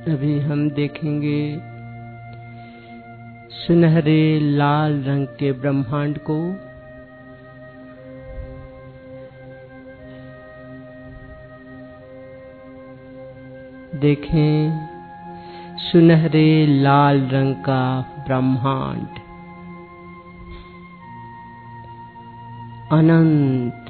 अभी हम देखेंगे सुनहरे लाल रंग के ब्रह्मांड को। देखें सुनहरे लाल रंग का ब्रह्मांड अनंत,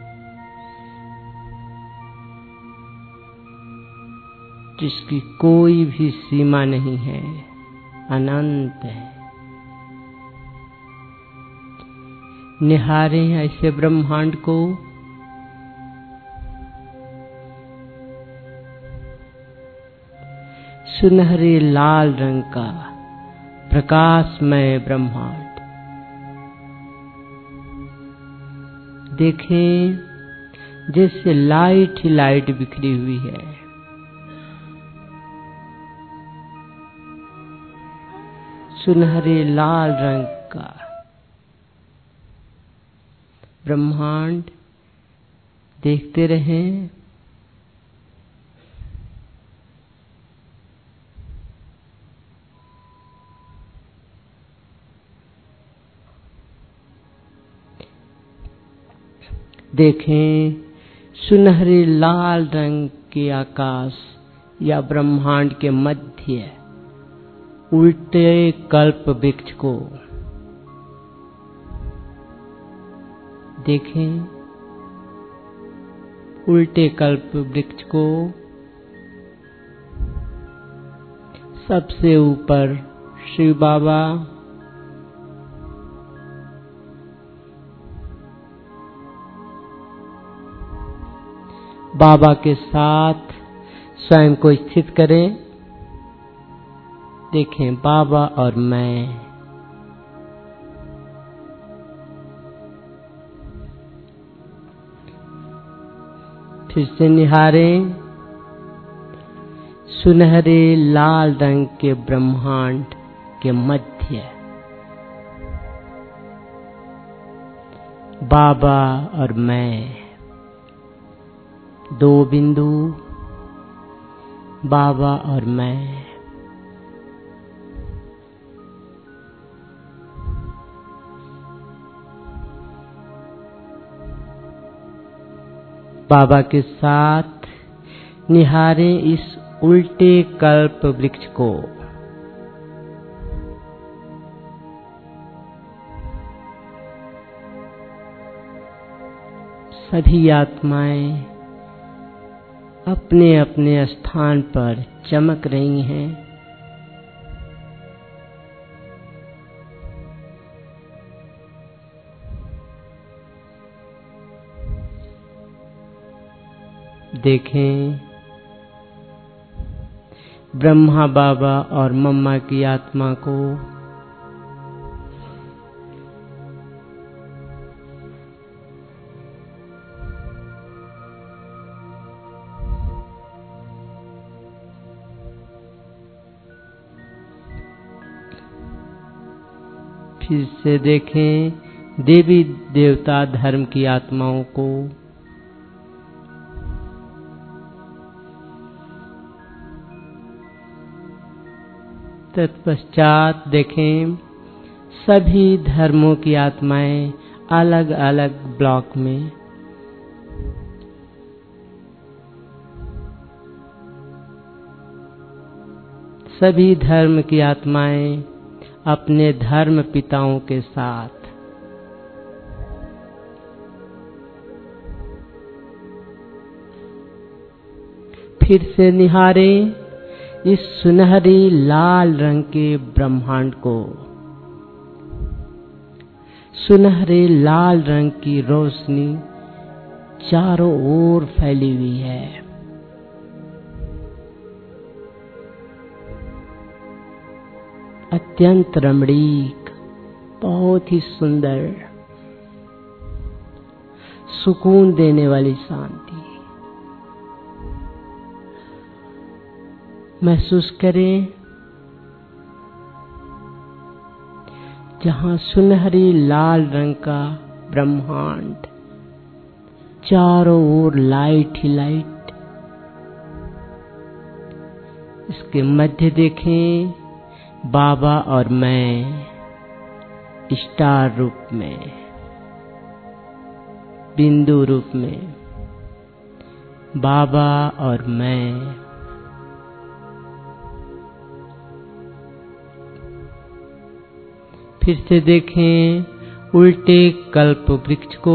जिसकी कोई भी सीमा नहीं है, अनंत है। निहारें ऐसे ब्रह्मांड को। सुनहरे लाल रंग का प्रकाशमय ब्रह्मांड। देखें जैसे लाइट ही लाइट बिखरी हुई है। सुनहरे लाल रंग का ब्रह्मांड देखते रहें। देखें सुनहरे लाल रंग के आकाश या ब्रह्मांड के मध्य उल्टे कल्प वृक्ष को। देखें उल्टे कल्प वृक्ष को। सबसे ऊपर शिव बाबा, बाबा के साथ स्वयं को स्थित करें। देखें बाबा और मैं। फिर से निहारें सुनहरे लाल रंग के ब्रह्मांड के मध्य बाबा और मैं। दो बिंदु, बाबा और मैं। बाबा के साथ निहारें इस उल्टे कल्प वृक्ष को। सभी आत्माएं अपने अपने स्थान पर चमक रही हैं। देखें ब्रह्मा बाबा और मम्मा की आत्मा को। फिर से देखें देवी देवता धर्म की आत्माओं को। तत्पश्चात देखें सभी धर्मों की आत्माएं अलग अलग ब्लॉक में। सभी धर्म की आत्माएं अपने धर्म पिताओं के साथ। फिर से निहारें इस सुनहरे लाल रंग के ब्रह्मांड को। सुनहरे लाल रंग की रोशनी चारों ओर फैली हुई है। अत्यंत रमणीक, बहुत ही सुंदर, सुकून देने वाली शांति महसूस करें। जहां सुनहरी लाल रंग का ब्रह्मांड चारों ओर लाइट ही लाइट, इसके मध्य देखें बाबा और मैं स्टार रूप में, बिंदु रूप में बाबा और मैं। फिर से देखें उल्टे कल्प वृक्ष को,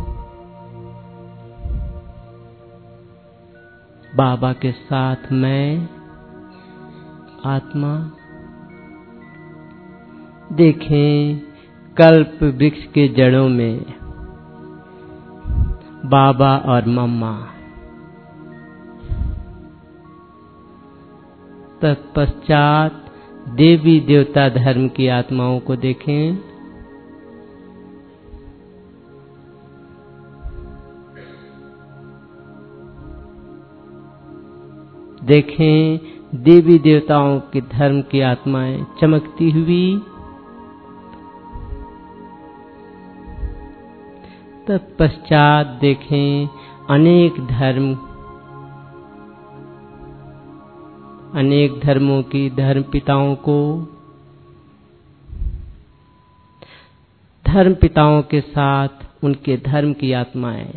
बाबा के साथ मैं आत्मा। देखें कल्प वृक्ष के जड़ों में बाबा और मम्मा। तत्पश्चात देवी देवता धर्म की आत्माओं को देखें। देखें देवी देवताओं के धर्म की आत्माएं चमकती हुई। तत्पश्चात देखें अनेक धर्मों की धर्म पिताओं को, धर्म पिताओं के साथ उनके धर्म की आत्माएं।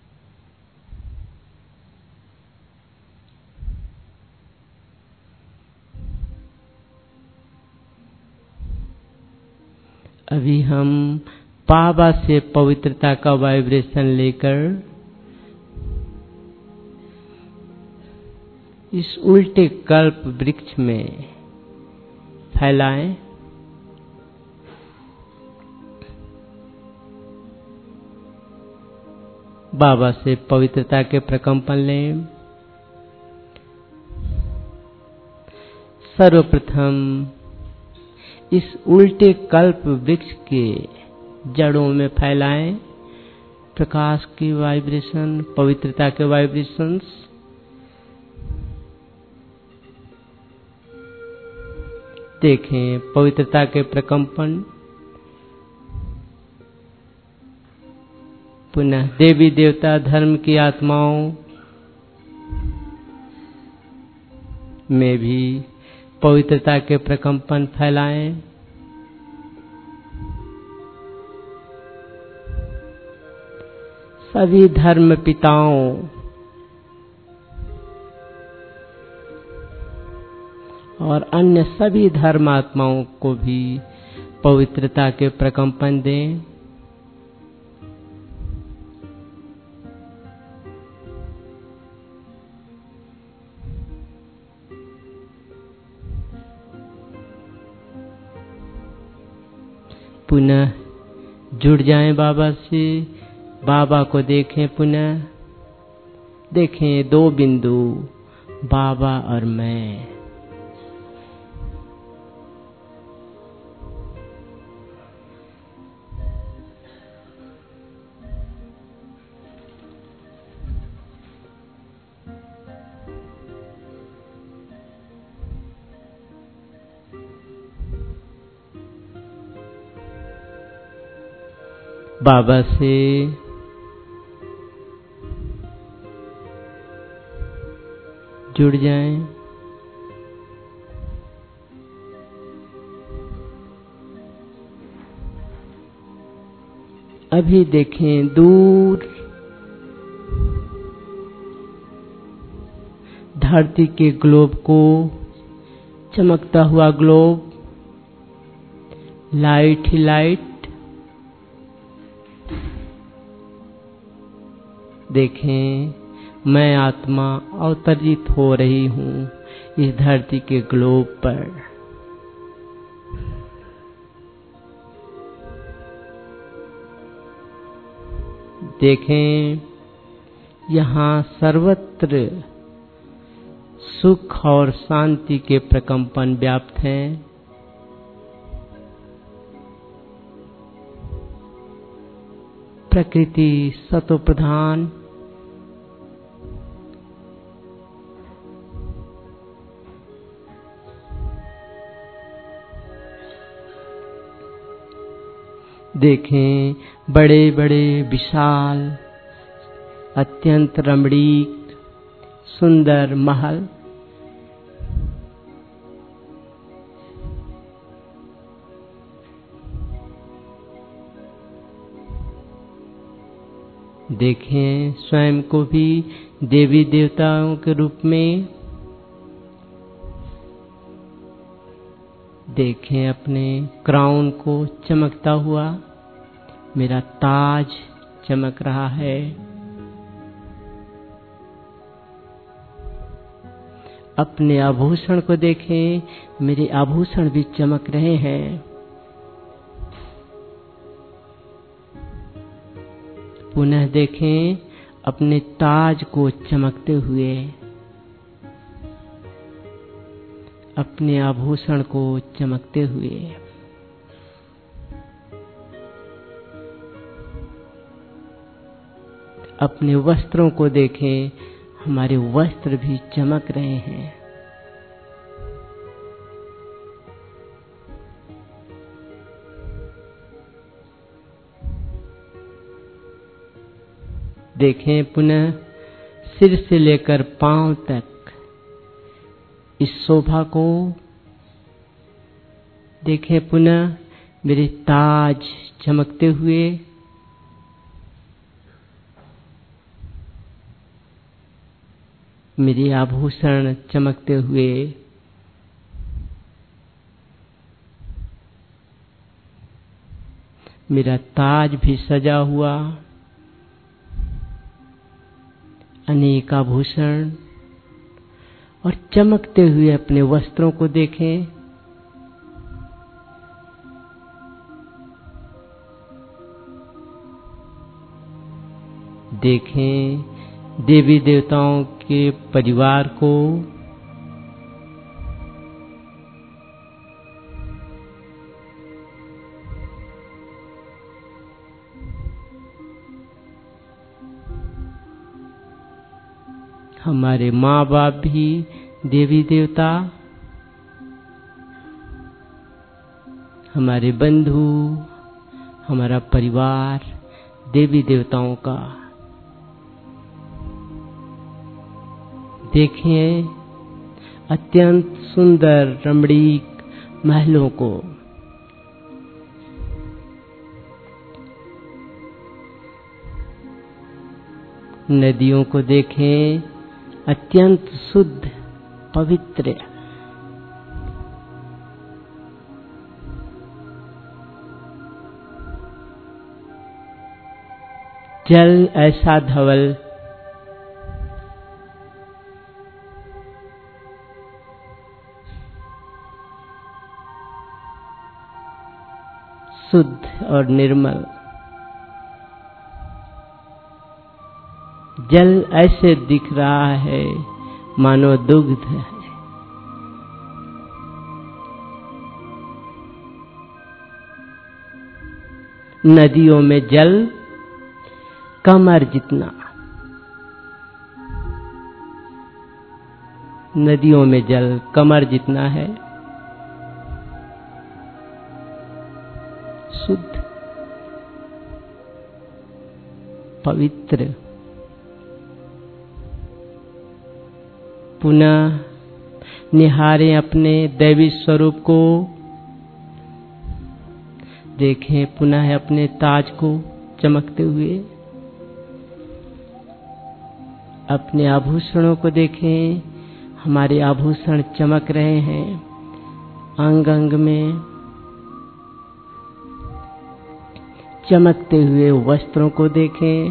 अभी हम बाबा से पवित्रता का वाइब्रेशन लेकर इस उल्टे कल्प वृक्ष में फैलाएं। बाबा से पवित्रता के प्रकंपन लें। सर्वप्रथम इस उल्टे कल्प वृक्ष के जड़ों में फैलाएं प्रकाश की वाइब्रेशन, पवित्रता के वाइब्रेशंस। देखें पवित्रता के प्रकंपन। पुनः देवी देवता धर्म की आत्माओं में भी पवित्रता के प्रकंपन फैलाएं। सभी धर्म पिताओं और अन्य सभी धर्मात्माओं को भी पवित्रता के प्रकंपन दें। पुनः जुड़ जाएं बाबा से। बाबा को देखें। पुनः देखें दो बिंदु बाबा और मैं। बाबा से जुड़ जाएं। अभी देखें दूर धरती के ग्लोब को, चमकता हुआ ग्लोब, लाइट ही लाइट। देखें मैं आत्मा अवतरित हो रही हूँ इस धरती के ग्लोब पर। देखें यहाँ सर्वत्र सुख और शांति के प्रकंपन व्याप्त हैं। प्रकृति सतो प्रधान। देखें बड़े बड़े विशाल अत्यंत रमणीक सुंदर महल देखें स्वयं को भी देवी देवताओं के रूप में। देखें अपने क्राउन को चमकता हुआ, मेरा ताज चमक रहा है। अपने आभूषण को देखें, मेरे आभूषण भी चमक रहे हैं। पुनः देखें अपने ताज को चमकते हुए, अपने आभूषण को चमकते हुए। अपने वस्त्रों को देखें, हमारे वस्त्र भी चमक रहे हैं। देखें पुनः सिर से लेकर पांव तक इस शोभा को। देखें पुनः मेरे ताज चमकते हुए, मेरे आभूषण चमकते हुए। मेरा ताज भी सजा हुआ, अनेक आभूषण और चमकते हुए अपने वस्त्रों को देखें। देखें देवी देवताओं के परिवार को। हमारे माँ बाप भी देवी देवता, हमारे बंधु, हमारा परिवार देवी देवताओं का। देखें अत्यंत सुंदर रमणीक महलों को। नदियों को देखें, अत्यंत शुद्ध पवित्र। जल ऐसा धवल, शुद्ध और निर्मल। जल ऐसे दिख रहा है मानो दुग्ध है। नदियों में जल कमर जितना, नदियों में जल कमर जितना है। शुद्ध पवित्र। पुनः निहारें अपने दैवी स्वरूप को। देखें पुनः अपने ताज को चमकते हुए। अपने आभूषणों को देखें, हमारे आभूषण चमक रहे हैं अंग अंग में। चमकते हुए वस्त्रों को देखें।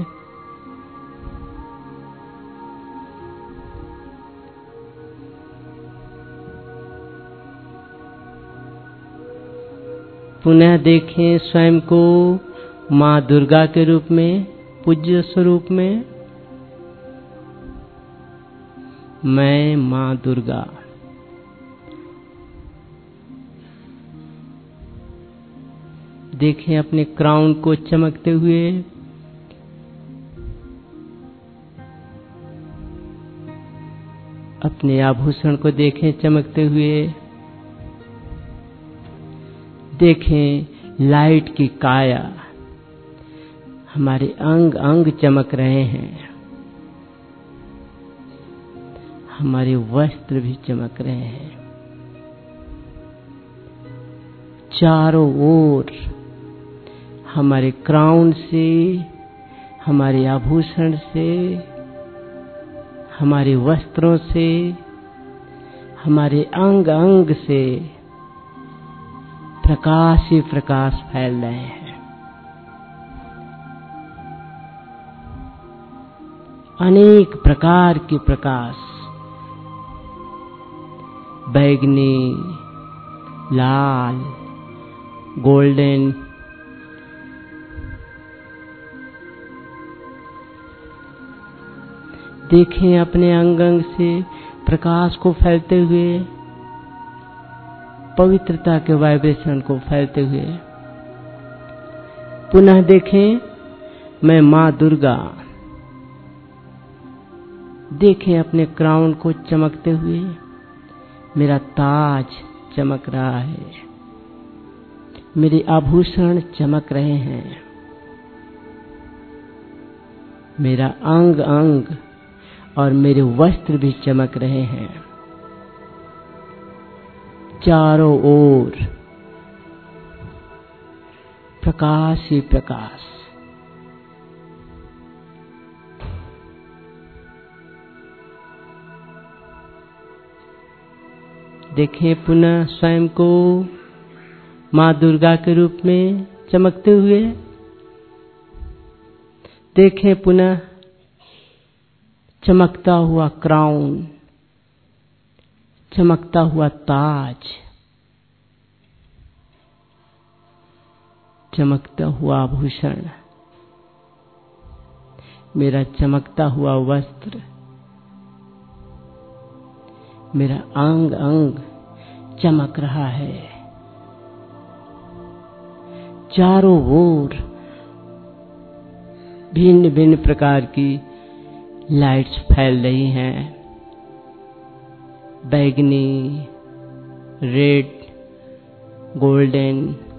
पुनः देखें स्वयं को माँ दुर्गा के रूप में, पूज्य स्वरूप में। मैं माँ दुर्गा। देखें अपने क्राउन को चमकते हुए। अपने आभूषण को देखें चमकते हुए। देखें लाइट की काया, हमारे अंग अंग चमक रहे हैं। हमारे वस्त्र भी चमक रहे हैं। चारों ओर हमारे क्राउन से हमारे आभूषण से, हमारे वस्त्रों से, हमारे अंग अंग से प्रकाश ही प्रकाश फैल रहे हैं। अनेक प्रकार के प्रकाश, बैगनी, लाल, गोल्डन, देखें अपने अंग अंग से प्रकाश को फैलते हुए, पवित्रता के वाइब्रेशन को फैलते हुए। पुनः देखें मैं माँ दुर्गा, देखें अपने क्राउन को चमकते हुए, मेरा ताज चमक रहा है, मेरे आभूषण चमक रहे हैं, मेरा अंग अंग और मेरे वस्त्र भी चमक रहे हैं। चारों ओर प्रकाश ही प्रकाश। देखें पुनः स्वयं को माँ दुर्गा के रूप में चमकते हुए। देखें पुनः चमकता हुआ क्राउन, चमकता हुआ ताज, चमकता हुआ आभूषण, मेरा चमकता हुआ वस्त्र, मेरा अंग अंग चमक रहा है। चारों ओर भिन्न भिन्न प्रकार की लाइट्स फैल रही हैं, बैगनी, रेड, गोल्डन,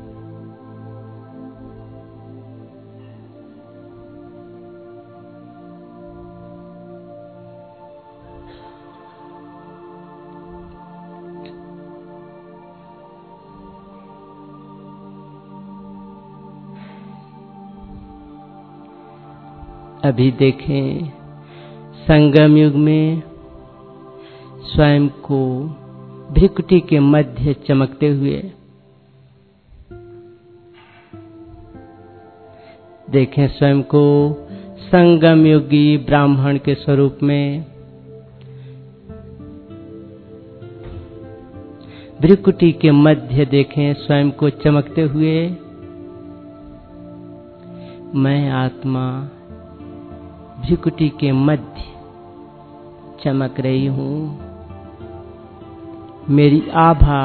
अभी देखें संगम युग में स्वयं को भ्रिकुटी के मध्य चमकते हुए। देखें स्वयं को संगम युगी ब्राह्मण के स्वरूप में, भ्रिकुटी के मध्य देखें स्वयं को चमकते हुए। मैं आत्मा भ्रिकुटी के मध्य चमक रही हूँ। मेरी आभा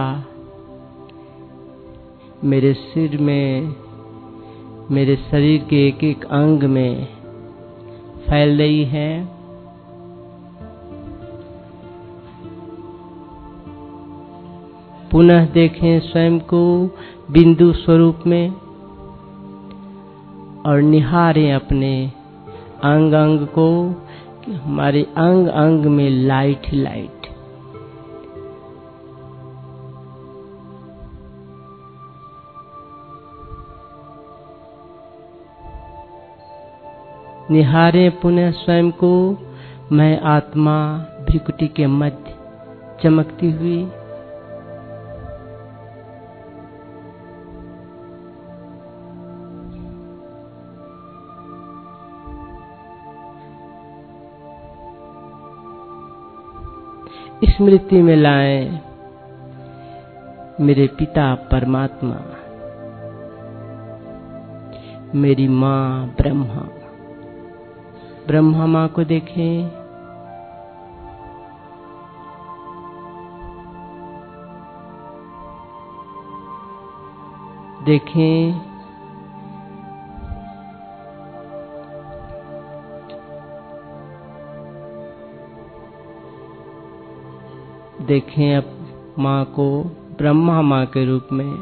मेरे सिर में, मेरे शरीर के एक एक अंग में फैल रही है। पुनः देखें स्वयं को बिंदु स्वरूप में और निहारें अपने अंग अंग को कि हमारे अंग अंग में लाइट ही लाइट। निहारें पुनः स्वयं को, मैं आत्मा भ्रिकुटी के मध्य चमकती हुई। स्मृति में लाएं मेरे पिता परमात्मा, मेरी माँ ब्रह्मा। ब्रह्मा माँ को देखें, देखें देखें अब माँ को ब्रह्मा माँ के रूप में।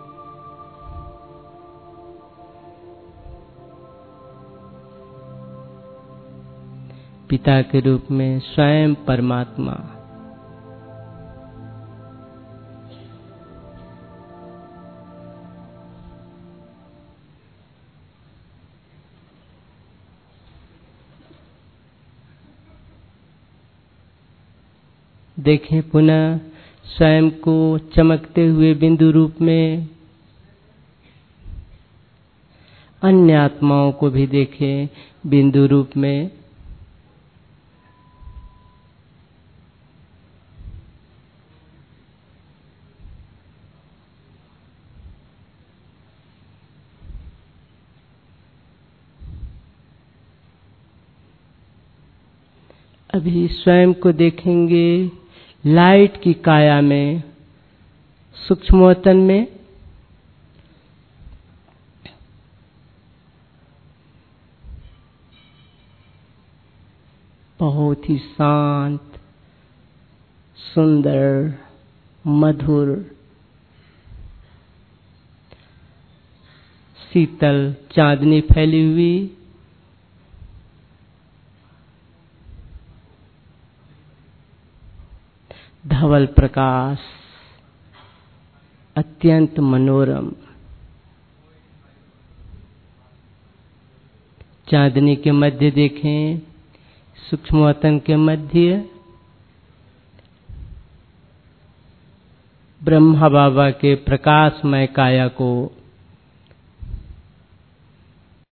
पिता के रूप में स्वयं परमात्मा। देखें पुनः स्वयं को चमकते हुए बिंदु रूप में। अन्य आत्माओं को भी देखें बिंदु रूप में। अभी स्वयं को देखेंगे लाइट की काया में, सूक्ष्मवतन में। बहुत ही शांत, सुंदर, मधुर, शीतल चांदनी फैली हुई। धवल प्रकाश अत्यंत मनोरम। चांदनी के मध्य देखें, सूक्ष्मवतन के मध्य ब्रह्मा बाबा के प्रकाशमय काया को